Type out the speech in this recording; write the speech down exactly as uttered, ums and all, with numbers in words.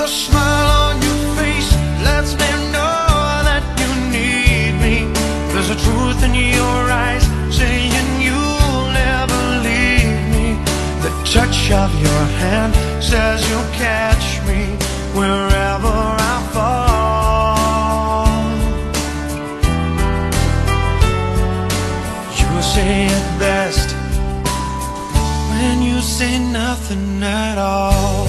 The smile on your face lets me know that you need me. There's a truth in your eyes saying you'll never leave me. The touch of your hand says you'll catch me wherever I fall. You say it best when you say nothing at all.